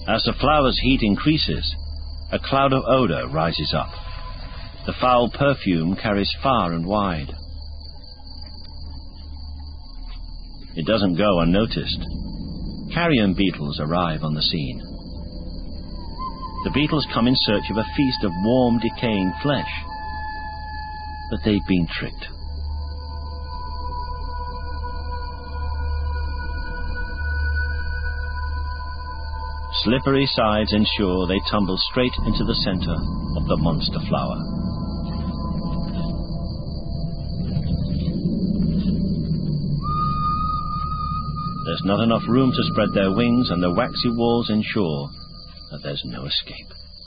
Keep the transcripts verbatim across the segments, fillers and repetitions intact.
As the flower's heat increases, a cloud of odor rises up. The foul perfume carries far and wide. It doesn't go unnoticed. Carrion beetles arrive on the scene. The beetles come in search of a feast of warm, decaying flesh. But they've been tricked. Slippery sides ensure they tumble straight into the center of the monster flower. There's not enough room to spread their wings, and the waxy walls ensure that there's no escape.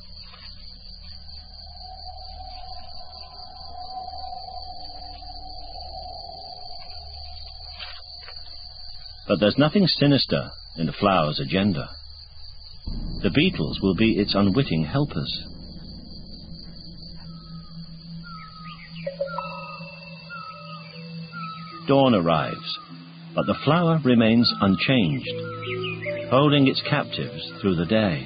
But there's nothing sinister in the flower's agenda. The beetles will be its unwitting helpers. Dawn arrives, but the flower remains unchanged, holding its captives through the day.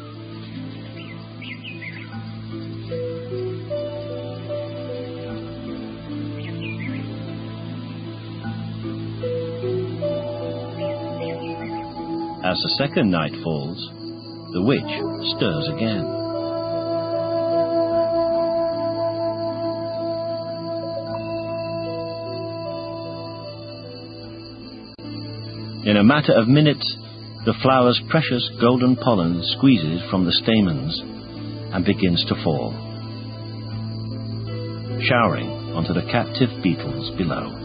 As the second night falls, the witch stirs again. In a matter of minutes, the flower's precious golden pollen squeezes from the stamens and begins to fall, showering onto the captive beetles below.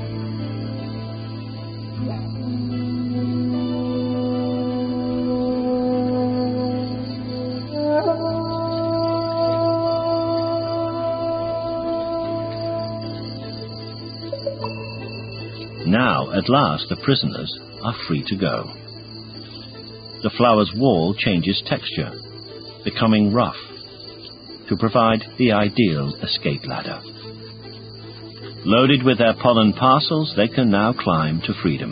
Now, at last, the prisoners are free to go. The flower's wall changes texture, becoming rough, to provide the ideal escape ladder. Loaded with their pollen parcels, they can now climb to freedom,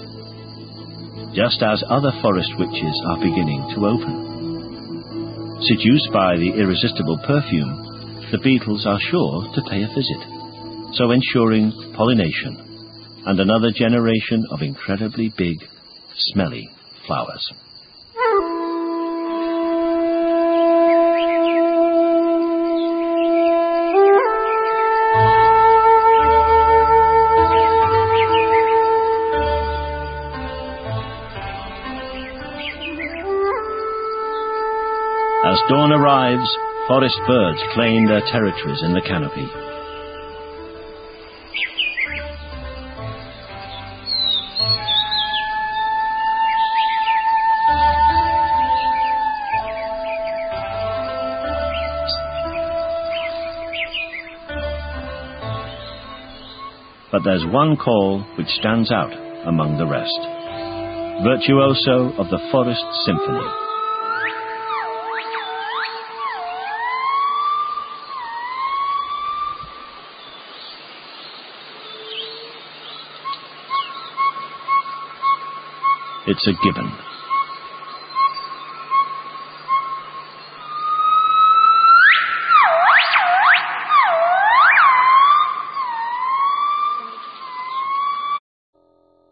just as other forest witches are beginning to open. Seduced by the irresistible perfume, the beetles are sure to pay a visit, so ensuring pollination and another generation of incredibly big, smelly flowers. As dawn arrives, forest birds claim their territories in the canopy. But there's one call which stands out among the rest. Virtuoso of the Forest Symphony. It's a gibbon.